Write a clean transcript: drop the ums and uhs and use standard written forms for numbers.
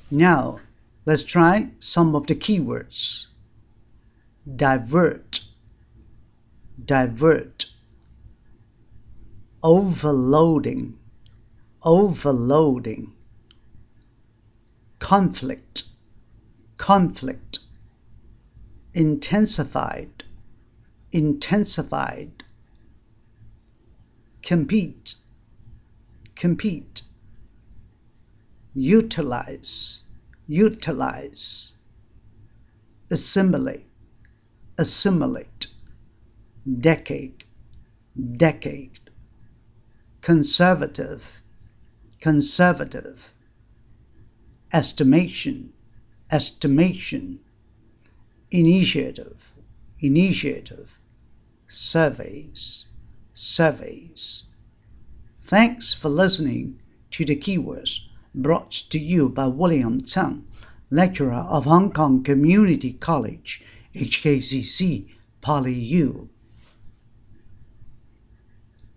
Now, let's try some of the keywords. Divert, divert. Overloading, overloading. Conflict, conflict. Intensified, intensified. Compete, compete. Utilize, utilize. Assimilate, assimilate. Decade, decade. Conservative, conservative. Estimation, estimation. Initiative, initiative. Surveys, surveys. Thanks for listening to the keywords brought to you by William Tsang, lecturer of Hong Kong Community College, HKCC, PolyU.